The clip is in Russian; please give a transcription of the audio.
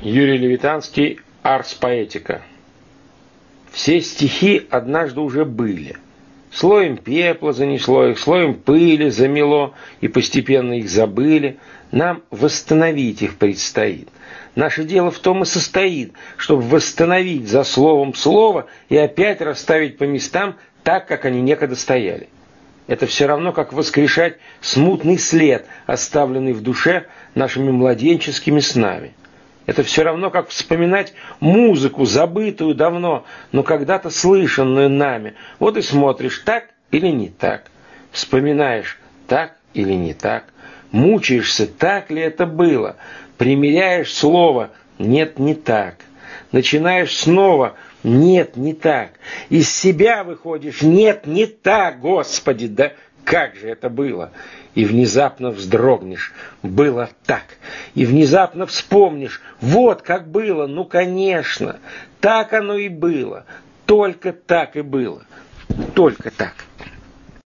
Юрий Левитанский, Арс Поэтика. Все стихи однажды уже были. Слоем пепла занесло их, слоем пыли замело, и постепенно их забыли. Нам восстановить их предстоит. Наше дело в том и состоит, чтобы восстановить за словом слово и опять расставить по местам так, как они некогда стояли. Это все равно, как воскрешать смутный след, оставленный в душе нашими младенческими снами. Это все равно, как вспоминать музыку, забытую давно, но когда-то слышанную нами. Вот и смотришь, так или не так. Вспоминаешь, так или не так. Мучаешься, так ли это было. Примеряешь слово «нет, не так». Начинаешь снова «нет, не так». Из себя выходишь «нет, не так, Господи, да как же это было». И внезапно вздрогнешь, было так. И внезапно вспомнишь, вот как было, ну конечно, так оно и было. Только так и было. Только так.